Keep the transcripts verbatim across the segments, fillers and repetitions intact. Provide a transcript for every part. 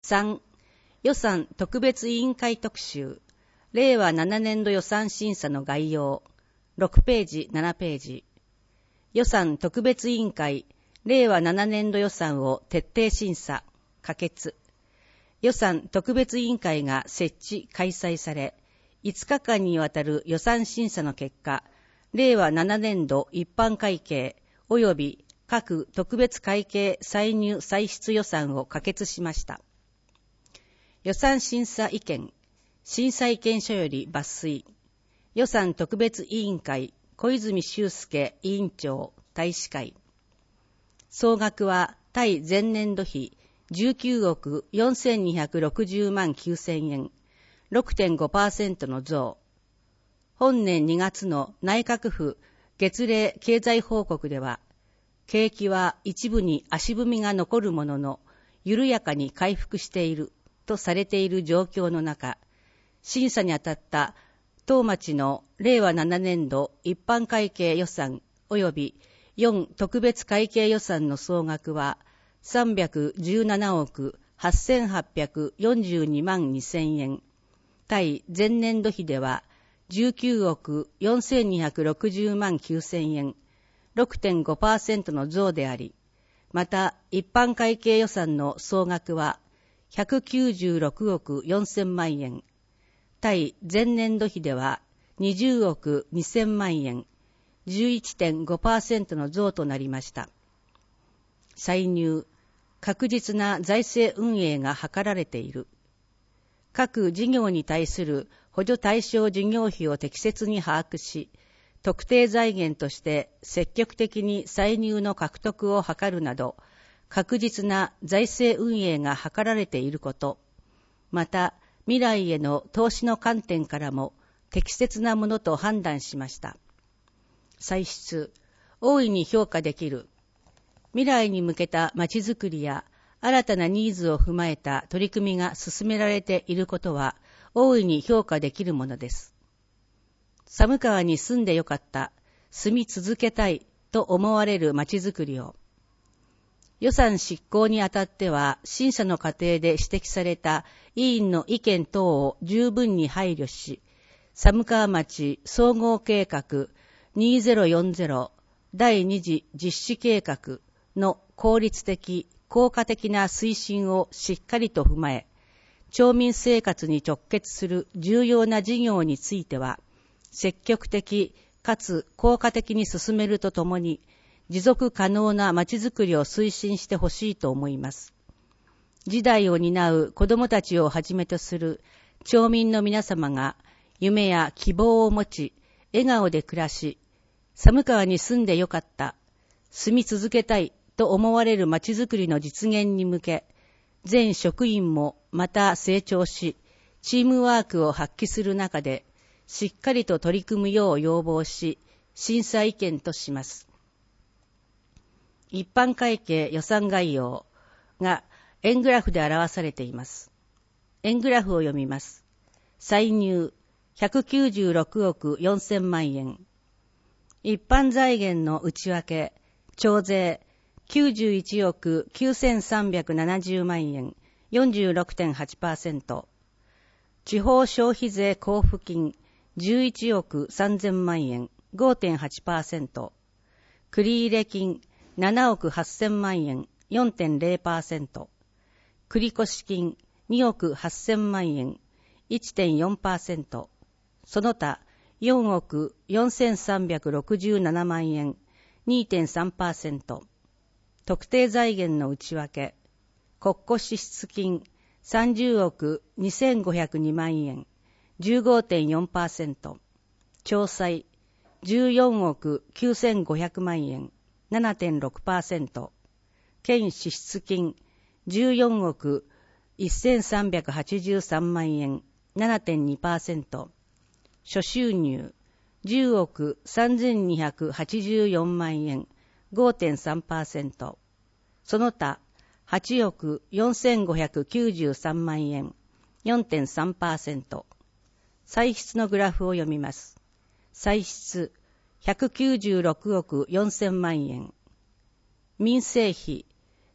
さん、予算特別委員会特集、れいわななねんど予算審査の概要、ろくページ、ななページ。予算特別委員会、れいわななねんど予算を徹底審査、可決。予算特別委員会が設置、開催され、いつかかんにわたる予算審査の結果、れいわななねんど一般会計及び各特別会計歳入歳出予算を可決しました。予算審査意見、審査意見書より抜粋。予算特別委員会、小泉修介委員長、大使会。総額は対前年度比じゅうきゅうおくよんせんにひゃくろくじゅうまんきゅうせんえん、ろくてんごパーセント の増。本年にがつの内閣府月例経済報告では、景気は一部に足踏みが残るものの、緩やかに回復しているとされている状況の中、審査にあたった当町のれいわななねんど一般会計予算及びよん特別会計予算の総額はさんびゃくじゅうななおくはっせんはっぴゃくよんじゅうにまんにせんえん、対前年度比ではじゅうきゅうおくよんせんにひゃくろくじゅうまんきゅうせんえん、ろくてんごパーセント の増であり、また一般会計予算の総額はひゃくきゅうじゅうろくおくよんせんまんえん、対前年度比ではにじゅうおくにせんまんえん、じゅういってんごパーセント の増となりました。歳入、確実な財政運営が図られている。各事業に対する補助対象事業費を適切に把握し、特定財源として積極的に歳入の獲得を図るなど、確実な財政運営が図られていること、また未来への投資の観点からも適切なものと判断しました。歳出、大いに評価できる。未来に向けたまちづくりや新たなニーズを踏まえた取り組みが進められていることは大いに評価できるものです。寒川に住んでよかった、住み続けたいと思われるまちづくりを。予算執行にあたっては審査の過程で指摘された委員の意見等を十分に配慮し、寒川町総合計画にせんよんじゅう第二次実施計画の効率的、効果的な推進をしっかりと踏まえ、町民生活に直結する重要な事業については、積極的かつ効果的に進めるとともに、持続可能なまちづくりを推進してほしいと思います。時代を担う子どもたちをはじめとする町民の皆様が夢や希望を持ち、笑顔で暮らし、寒川に住んでよかった、住み続けたいと思われるまちづくりの実現に向け、全職員もまた成長し、チームワークを発揮する中で、しっかりと取り組むよう要望し、審査意見とします。一般会計予算概要が円グラフで表されています。円グラフを読みます。歳入ひゃくきゅうじゅうろくおくよんせんまんえん。一般財源の内訳、徴税きゅうじゅういちおくきゅうせんさんびゃくななじゅうまんえん、よんじゅうろくてんはちパーセント。地方消費税交付金じゅういちおくさんぜんまんえん、ごてんはちパーセント。繰入金ななおくはっせんまんえん、よんてんゼロパーセント。繰越金におくはっせんまんえん、いってんよんパーセント。その他よんおくよんせんさんびゃくろくじゅうななまんえん、にてんさんパーセント。特定財源の内訳、国庫支出金さんじゅうおくにせんごひゃくにまんえん、じゅうごてんよんパーセント。徴歳じゅうよんおくきゅうせんごひゃくまんえん、ななてんろくパーセント。県支出金じゅうよんおくせんさんびゃくはちじゅうさんまんえん、ななてんにパーセント。諸収入じゅうおくさんぜんにひゃくはちじゅうよんまんえん、ごてんさんパーセント。その他はちおくよんせんごひゃくきゅうじゅうさんまんえん、よんてんさんパーセント。歳出のグラフを読みます。歳出ひゃくきゅうじゅうろくおくよんせんまんえん。民生費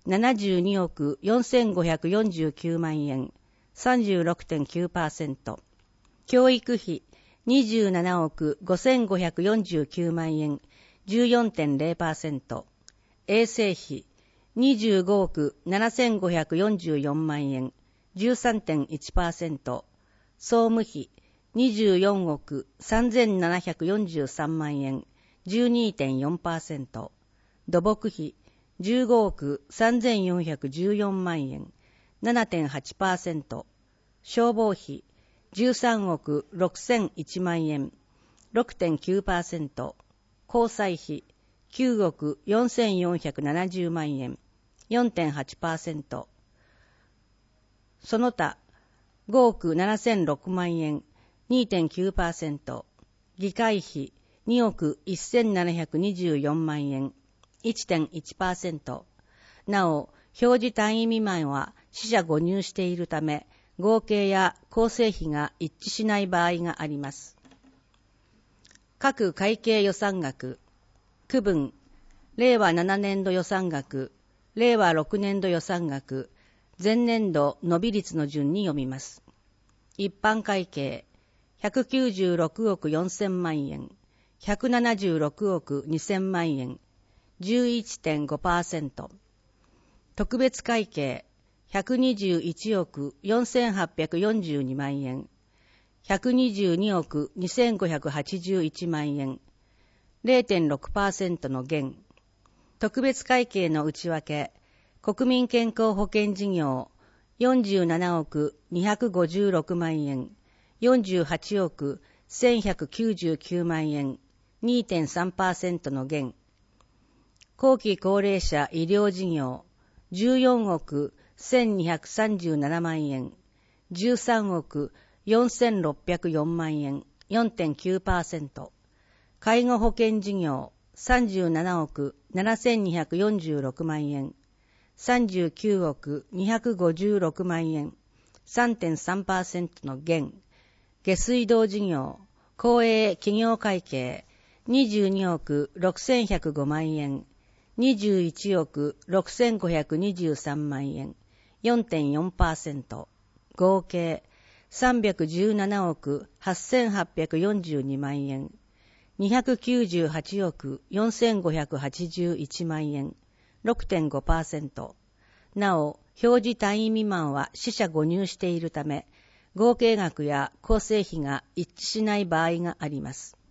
ななじゅうにおくよんせんごひゃくよんじゅうきゅうまんえん、さんじゅうろくてんきゅうパーセント。教育費にじゅうななおくごせんごひゃくよんじゅうきゅうまんえん、じゅうよんてんゼロパーセント。衛生費にじゅうごおくななせんごひゃくよんじゅうよんまんえん、じゅうさんてんいちパーセント。総務費にじゅうよんおくさんぜんななひゃくよんじゅうさんまんえん、じゅうにてんよんパーセント。土木費じゅうごおくさんぜんよんひゃくじゅうよんまんえん、ななてんはちパーセント。消防費じゅうさんおくろくせんいちまんえん、ろくてんきゅうパーセント。交際費きゅうおくよんせんよんひゃくななじゅうまんえん、よんてんはちパーセント。その他ごおくななせんろくまんえん、にてんきゅうパーセント。議会費におくせんななひゃくにじゅうよんまんえん、いちてんいちパーセント。なお、表示単位未満は四捨五入しているため、合計や構成費が一致しない場合があります。各会計予算額、区分、れいわななねんど予算額、れいわろくねんど予算額、前年度伸び率の順に読みます。一般会計、ひゃくきゅうじゅうろくおくよんせんまんえん、ひゃくななじゅうろくおくにせんまんえん、じゅういってんごパーセント。特別会計、ひゃくにじゅういちおくよんせんはっぴゃくよんじゅうにまんえん、ひゃくにじゅうにおくにせんごひゃくはちじゅういちまんえん、れいてんろくパーセント の減。特別会計の内訳、国民健康保険事業、よんじゅうななおくにひゃくごじゅうろくまんえん、よんじゅうはちおくせんひゃくきゅうじゅうきゅうまんえん、にてんさんパーセント の減。後期高齢者医療事業、じゅうよんおくせんにひゃくさんじゅうななまんえん、じゅうさんおくよんせんろっぴゃくよんまんえん、よんてんきゅうパーセント。介護保険事業、さんじゅうななおくななせんにひゃくよんじゅうろくまんえん、さんじゅうきゅうおくにひゃくごじゅうろくまんえん、さんてんさんパーセント の減。下水道事業、公営企業会計、にじゅうにおくろくせんひゃくごまんえん、にじゅういちおくろくせんごひゃくにじゅうさんまんえん、よんてんよんパーセント。合計さんびゃくじゅうななおくはっせんはっぴゃくよんじゅうにまんえん、にひゃくきゅうじゅうはちおくよんせんごひゃくはちじゅういちまんえん、ろくてんごパーセント。なお、表示単位未満は四捨五入しているため、合計額や構成費が一致しない場合があります。